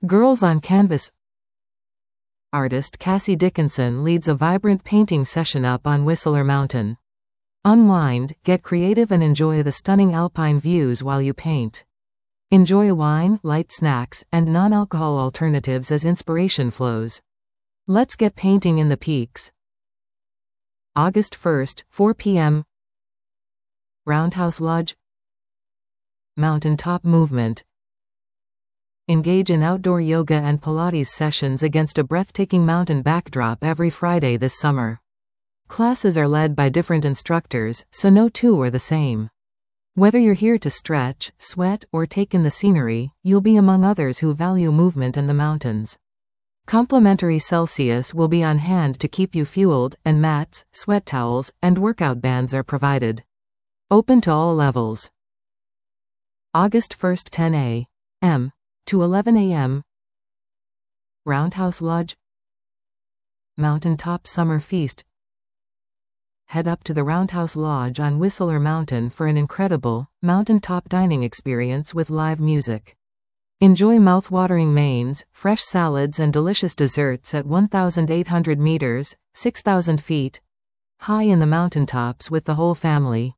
Girls on Canvas. Artist Cassie Dickinson leads a vibrant painting session up on Whistler Mountain. Unwind, get creative and enjoy the stunning alpine views while you paint. Enjoy wine, light snacks, and non-alcohol alternatives as inspiration flows. Let's get painting in the peaks. August 1st, 4 p.m. Roundhouse Lodge. Mountaintop movement. Engage in outdoor yoga and Pilates sessions against a breathtaking mountain backdrop every Friday this summer. Classes are led by different instructors, so no two are the same. Whether you're here to stretch, sweat, or take in the scenery, you'll be among others who value movement and the mountains. Complimentary Celsius will be on hand to keep you fueled, and mats, sweat towels, and workout bands are provided. Open to all levels. August 1st, 10 a.m. to 11 a.m. Roundhouse Lodge. Mountaintop Summer Feast. Head up to the Roundhouse Lodge on Whistler Mountain for an incredible, mountaintop dining experience with live music. Enjoy mouth-watering mains, fresh salads and delicious desserts at 1,800 meters, 6,000 feet, high in the mountaintops with the whole family.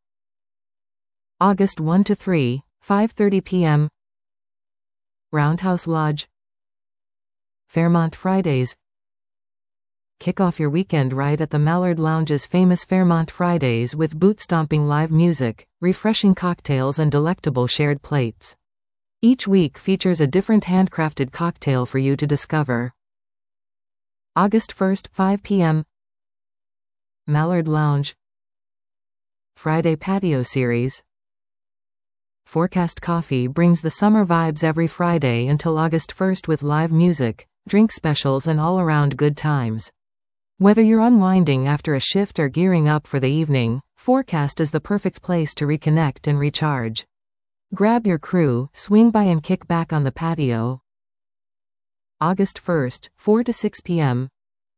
August 1 to 3, 5:30 p.m. Roundhouse Lodge. Fairmont Fridays. Kick off your weekend right at the Mallard Lounge's famous Fairmont Fridays with boot-stomping live music, refreshing cocktails and delectable shared plates. Each week features a different handcrafted cocktail for you to discover. August 1st, 5 p.m. Mallard Lounge. Friday Patio Series. Forecast Coffee brings the summer vibes every Friday until August 1st with live music, drink specials and all-around good times. Whether you're unwinding after a shift or gearing up for the evening, Forecast is the perfect place to reconnect and recharge. Grab your crew, swing by and kick back on the patio. August 1st, 4 to 6 p.m.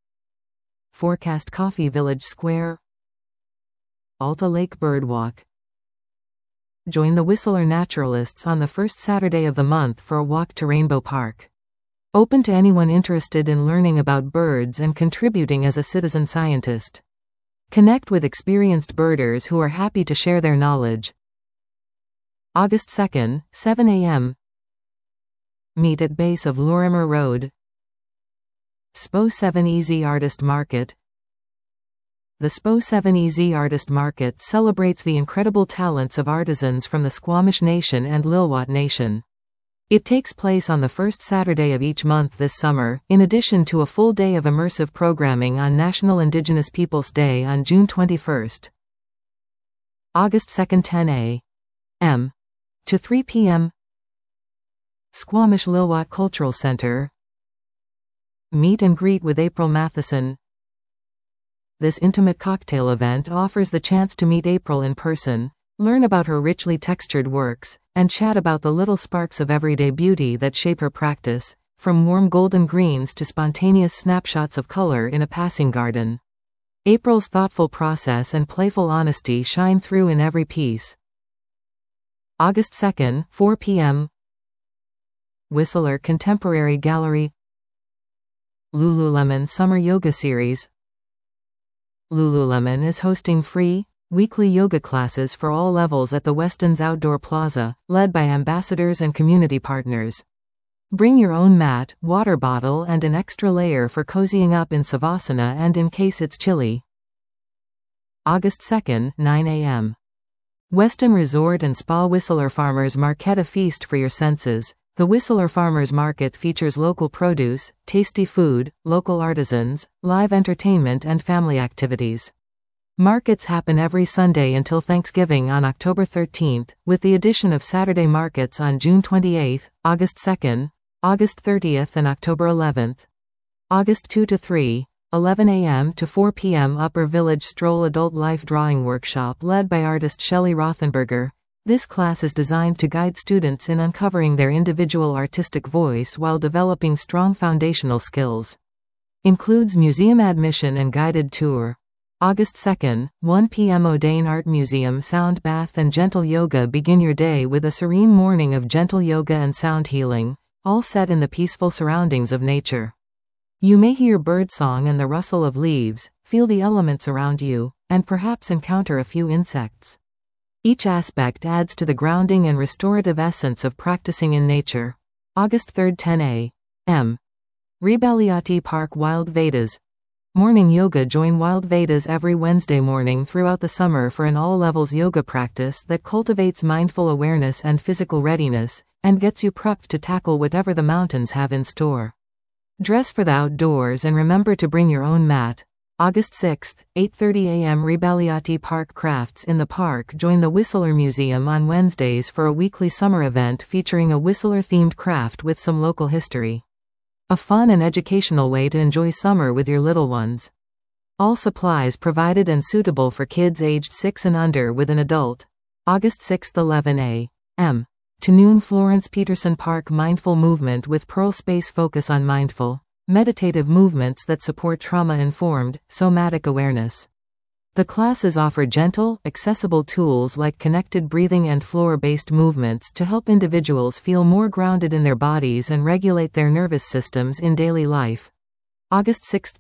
Forecast Coffee Village Square. Alta Lake Birdwalk. Join the Whistler Naturalists on the first Saturday of the month for a walk to Rainbow Park. Open to anyone interested in learning about birds and contributing as a citizen scientist. Connect with experienced birders who are happy to share their knowledge. August 2nd, 7 a.m. Meet at base of Lorimer Road. SPO 7EZ Artist Market. The SPO 7EZ Artist Market celebrates the incredible talents of artisans from the Squamish Nation and Lil'wat Nation. It takes place on the first Saturday of each month this summer, in addition to a full day of immersive programming on National Indigenous Peoples Day on June 21st. August 2nd, 10 a.m. to 3 p.m. Squamish Lil'wat Cultural Center. Meet and greet with April Matheson. This intimate cocktail event offers the chance to meet April in person, learn about her richly textured works, and chat about the little sparks of everyday beauty that shape her practice, from warm golden greens to spontaneous snapshots of color in a passing garden. April's thoughtful process and playful honesty shine through in every piece. August 2nd, 4 p.m. Whistler Contemporary Gallery. Lululemon Summer Yoga Series. Lululemon is hosting free, weekly yoga classes for all levels at the Weston's Outdoor Plaza, led by ambassadors and community partners. Bring your own mat, water bottle and an extra layer for cozying up in Savasana and in case it's chilly. August 2nd, 9 a.m. Weston Resort and Spa Whistler Farmers Market. A feast for your senses. The Whistler Farmers Market features local produce, tasty food, local artisans, live entertainment and family activities. Markets happen every Sunday until Thanksgiving on October 13th, with the addition of Saturday markets on June 28th, August 2nd, August 30th and October 11th. August 2 to 3, 11 a.m. to 4 p.m. Upper Village Stroll Adult Life Drawing Workshop led by artist Shelley Rothenberger. This class is designed to guide students in uncovering their individual artistic voice while developing strong foundational skills. Includes museum admission and guided tour. August 2nd, 1 p.m. O'Dane Art Museum Sound Bath and Gentle Yoga. Begin your day with a serene morning of gentle yoga and sound healing, all set in the peaceful surroundings of nature. You may hear birdsong and the rustle of leaves, feel the elements around you, and perhaps encounter a few insects. Each aspect adds to the grounding and restorative essence of practicing in nature. August 3, 10 a.m. Rebaliati Park Wild Vedas. Morning yoga. Join Wild Vedas every Wednesday morning throughout the summer for an all-levels yoga practice that cultivates mindful awareness and physical readiness, and gets you prepped to tackle whatever the mountains have in store. Dress for the outdoors and remember to bring your own mat. August 6, 8:30 a.m. Rebaliati Park Crafts in the park. Join the Whistler Museum on Wednesdays for a weekly summer event featuring a Whistler-themed craft with some local history. A fun and educational way to enjoy summer with your little ones. All supplies provided and suitable for kids aged 6 and under with an adult. August 6, 11 a.m. to noon. Florence Peterson Park Mindful Movement with Pearl Space. Focus on mindful, meditative movements that support trauma-informed, somatic awareness. The classes offer gentle, accessible tools like connected breathing and floor-based movements to help individuals feel more grounded in their bodies and regulate their nervous systems in daily life. August 6,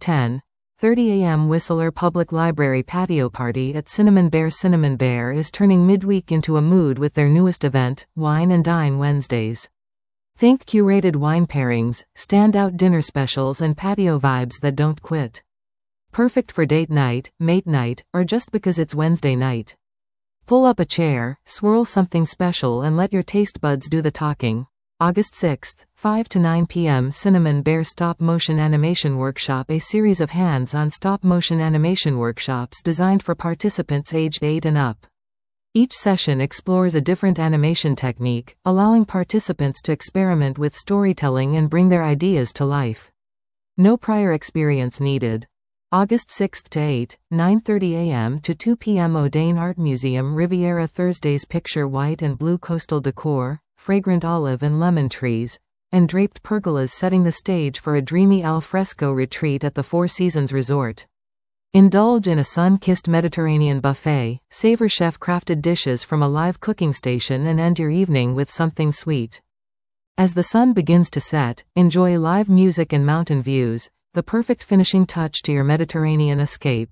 10:30 a.m. Whistler Public Library Patio Party at Cinnamon Bear. Cinnamon Bear is turning midweek into a mood with their newest event, Wine and Dine Wednesdays. Think curated wine pairings, standout dinner specials and patio vibes that don't quit. Perfect for date night, mate night, or just because it's Wednesday night. Pull up a chair, swirl something special and let your taste buds do the talking. August 6, 5 to 9 p.m. Cinnamon Bear Stop Motion Animation Workshop. A series of hands-on stop-motion animation workshops designed for participants aged 8 and up. Each session explores a different animation technique, allowing participants to experiment with storytelling and bring their ideas to life. No prior experience needed. August 6 to 8, 9:30 a.m. to 2 p.m. Odane Art Museum Riviera. Thursdays. Picture white and blue coastal decor, fragrant olive and lemon trees, and draped pergolas setting the stage for a dreamy al fresco retreat at the Four Seasons Resort. Indulge in a sun-kissed Mediterranean buffet, savor chef-crafted dishes from a live cooking station and end your evening with something sweet. As the sun begins to set, enjoy live music and mountain views, the perfect finishing touch to your Mediterranean escape.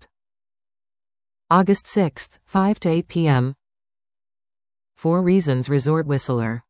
August 6, 5 to 8 p.m. Four Reasons Resort Whistler.